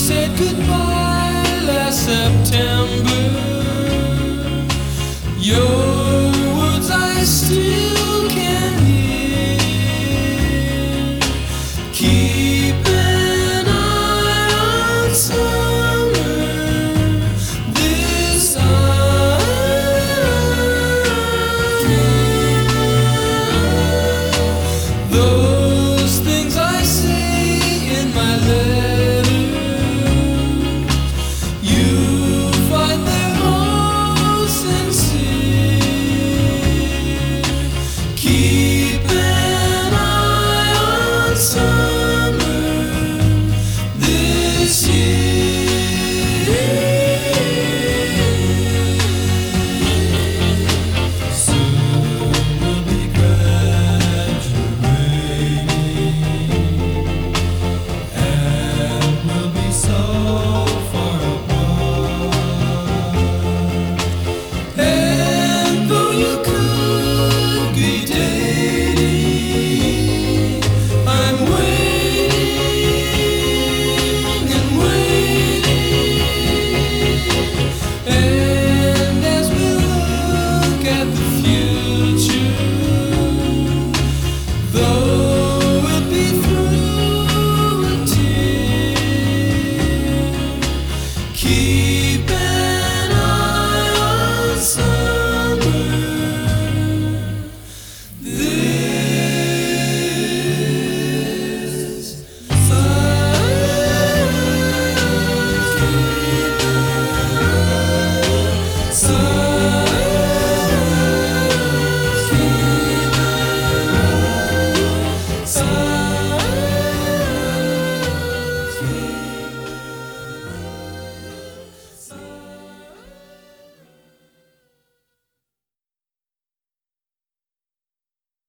said goodbye last September. Your words I still can hear. Keep an eye on summer this time. Those things I say in my letters, you find them all sincere. Keep an eye on summer this year.